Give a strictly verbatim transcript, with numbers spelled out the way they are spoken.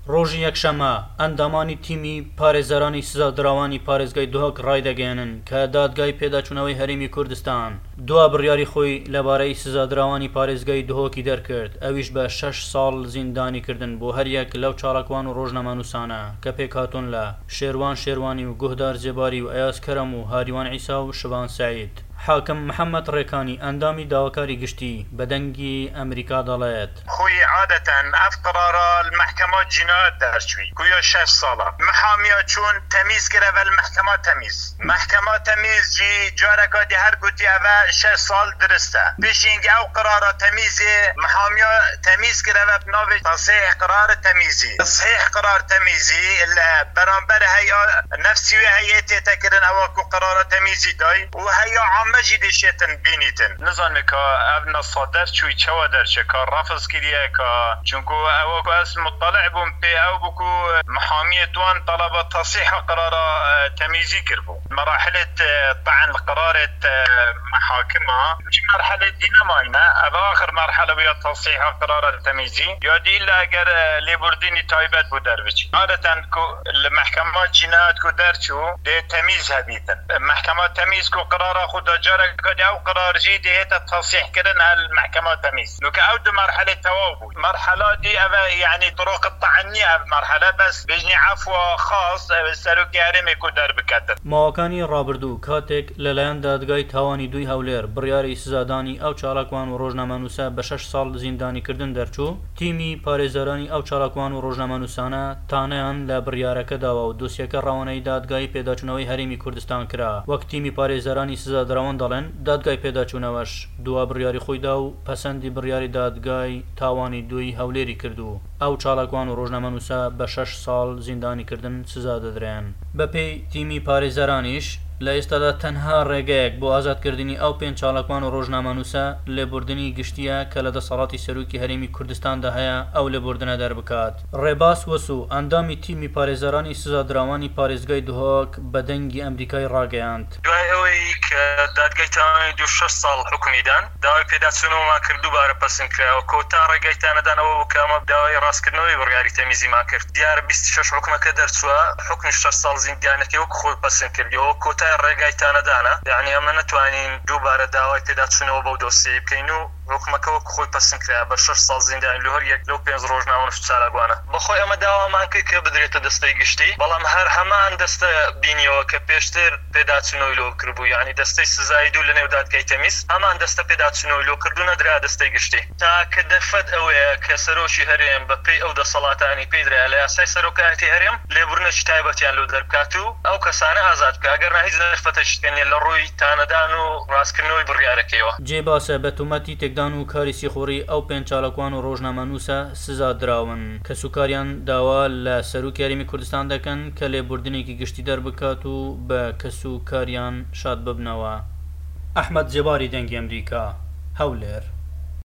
ڕۆژی یەکشەمە ئەندامانی تیمی پارێزەرانی سزادراوانی پارێزگای دۆهۆک ڕایدەگەێنن کە دادگای پێداچوونەوەی هەرێمی کوردستان دوا بڕیاری خۆی لەبارەی سزادراوانی پارێزگای دۆهۆکی دەرکرد، ئەویش بە شەش ساڵ زیندانی کردن بۆ هەریەک لەو چالاکوان و ڕۆژنامەنووسانە کە پێکهاتوون لە شێروان شێروانی و گوهدار جێباری و ئەیاز کەرەم و هاریوان عیسا و شبان سەعید. حاکم محەممەد ڕێکانی ئەندامی داواکاری گشتی بە دەنگی ئەمریکا دەڵێت خوی عادەتەن ئەف قرارە المحکمە جینایەت دەرچووی گویا شەش ساڵە محامیا چوون تەمیز کرەوە المحکمە تەمیز محکمە تەمیز جی جارەکاتی هەر گوتی ئەوە شەش ساڵ درستە پێشینگە ئەو قرارە تەمیزێ محامیا تەمیز کرەوە بناوی تصحیح قرار تەمیزی تصحیح قرار تەمیزی لە بەرامبەر هەیە نفسی و هەیەتێ تەکردن ئەوە کو قرارە تەمیزی دای و هەیە مەجی دێشێتن بینیتن نزانێ کە ئەو نەسا دەرچووی چەوە دەرچێ کە ڕافز کردیە کە چونکو ئەوە ئەس مطلع بووم پێ ئەو بکو محامیە دوان طلبە تصحیح قرارە تەمیزی کردبوو مراحلة طعن قرارة محاكمة في مرحلة ديناماينا هذا آخر مرحلة ويا تصحيح قرار التمييزي يودي إلا أجر لبرديني تايبات بودربج عادة المحكمة جنات كو درشو دي تمييز هبيتا محكمة تمييز كو قرار خود جارك قد أو قرار جيد هي تصحيح كرن المحكمة تمييز لك أود مرحلة توابو مرحلة دي يعني طرق الطعنية مرحلة بس بجني عفو خاص السلوك يارمي كو درب كتن ماوەکانی ڕابردوو کاتێک لەلایەن دادگای تاوانی دوی هەولێر بڕیاری سزادانی ئەو چالاکوان و ڕۆژنامەنووسە بە شەش ساڵ زیندانیکردن دەرچوو تیمی پارێزەرانی ئەو چالاکوان و ڕۆژنامەنووسانە تانەیان لە بڕیارەکە داوە و دۆسیەکە ڕاوەنەی دادگای پێداچوونەوەی هەرێمی کوردستان کرا وەک تیمی پارێزەرانی سزادراوان دەڵێن دادگای پێداچوونەوەش دوا بڕیاری خۆیدا و پەسەندی بڕیاری دادگای تاوانی دوی هەولێری کردو ئەو چالاکوان و ڕۆژنامەنووسە بە شەش ساڵ زیندانیکردن سزا دەدرێن بەپێی تیمی پارێزەرانیش لە ئێستادا تەنها ڕێگەیەک بۆ ئازادکردنی ئەو پێنج چالاکوان و ڕۆژنامەنووسە لێبوردنی گشتیە کە لە دەسەڵاتی سەرۆکی هەرێمی کوردستاندا هەیە ئەو لێبوردنە دەربکات. ڕێباس وەسوو ئەندامی تیمی پارێزەرانی سزادراوانی پارێزگای دهۆک بە دەنگی ئەمریکای ڕاگەیاند. دوای ئەوەی کە دادگای تاوانی دوو شەش ساڵ حکمیدان داوای پێداچوونەوەمان کرد دووبارە پەسەند کراوە کۆتا ڕێگای تانەدانەوە بوو کە ئەمە داوای ڕاستکردنەوەی بڕیاری تەمیزیمان کرد. دیارە بیست و شەش حکومەکە دەرچووە حکمی شەش ساڵ زیندانێکی وەک خۆی پەسەند کردیەوە کۆتای ڕێگای تانەدانە یعنی ئەمە نەتوانین دووبارە داوای پێداچوونەوە بەو دۆسیەی بکەین و حکومەکە وەک خۆی پەسەند کرا بە شەش ساڵ زیندانی لە هەر یەک لەو پێنج ڕۆژنامە نووس چالاکوانە. بەخۆی ئەمە داوامان کرد کە بدرێتە دەستەی گشتی بەڵام هەر هەمان دەستە بینیەوە کە پێشتر پێداچوونەوەی لۆ کردبوو یعنی دەستەی سزای دوو لە نێو دادگای تەمیز هەمان دەستە پێداچوونەوەی لۆ کردو نەدرا دەستەی گشتی تا کە دەرفەت ئەوەیە کە سەرۆکی هەرێم بەپێی ئەو دەسەڵاتانی پێدرا لە یاسای سەرۆکایەتی هەرێم لێبوورنەکی تایبەتیان لۆ دەربکات و ئەو کەسانە ئازاد بکات ئەگەر هیچ دەرفەتەشتێنێ لە ڕووی تانەدان و ڕاستکردنەوەی بڕیارەکەیەوە. جێباسە بە تومەتی تێکدان و کاری سیخۆڕی ئەو پێنج چالاکوان و ڕۆژنامەنووسە سزا دراون کە سوکاریان داوا لە سەرۆکی هەرێمی کوردستان دەکەن کە لێبوردنێکی گشتی دەربکات و بە کەسوکاریان شاد ببنەوە. ئەحمەد جێباری دەنگی ئەمریکا هەولێر.